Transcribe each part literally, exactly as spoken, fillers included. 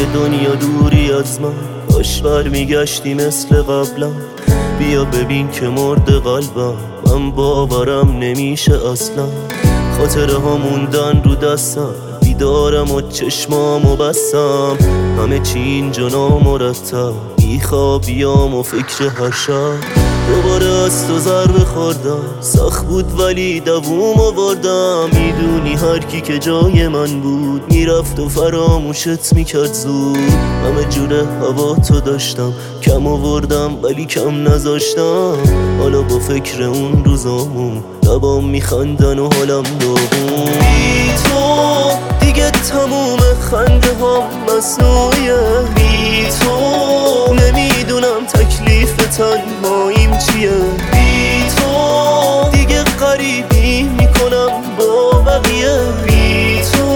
دنیا دوری از من، کاش برمیگشتی مثل قبلا. بیا ببین که مرد قلبم، من باورم نمیشه اصلا. خاطره ها موندن رو دستم، بیدارم و چشمامو بستم. همه چی اینجا نامرتب، بیخوابیام و فکر هر شب. دوباره از تو ضربه خوردم، سخت بود ولی دووم آوردم. میدونی هر کی که جای من بود میرفت و فراموشت میکرد زود. همه جوره هوا تو داشتم، کم آوردم ولی کم نذاشتم. حالا با فکر اون روزامون لبام میخندن و حالم داغون. بی تو دیگه تموم خنده هم مصنوعیه. بی تو نمیدونم تکلیف تنهاییم چیه. بی تو دیگه غریبی میکنم با بقیه. بی تو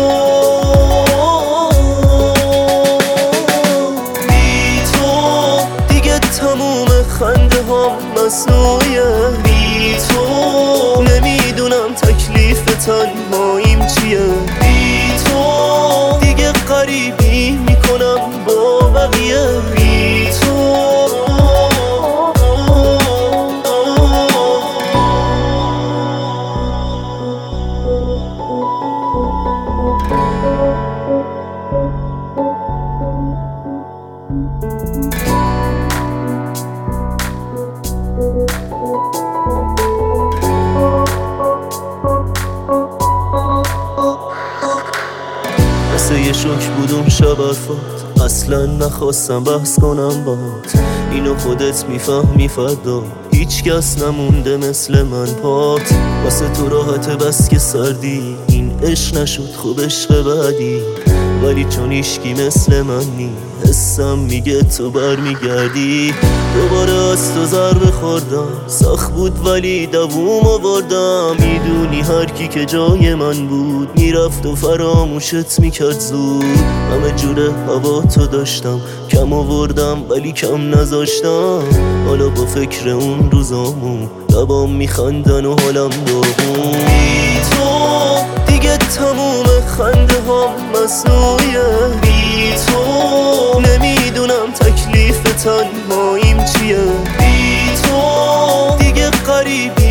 بی تو دیگه تموم خنده هم مصنوعیه. بی تو نمیدونم تکلیف تنهاییم چیه. بی تو دیگه غریبی میکنم با بقیه. بی تو مثل یه شوک بود اون شب حرفات، اصلا نخواستم بحث کنم بات. اینو خودت میفهمی فردا، هیچ کس نمونده مثل من پات. واسه تو راحته بس که سردی، این عشق نشد خوب عشق بعدی. ولی چون ایشکی مثل من نی، حسم میگه تو برمیگردی. دوباره از تو ضربه خوردم، سخت بود ولی دووم آوردم. میدونی هر کی که جای من بود میرفت و فراموشت میکرد زود. همه جوره هوا تو داشتم، کم آوردم ولی کم نذاشتم. حالا با فکر اون روزامون لبام میخندن و حالم داغون. بی تو دیگه تموم خنده هم مصنوعیه. بی تو نمیدونم تکلیف تنهاییم چیه. بی تو دیگه غریبی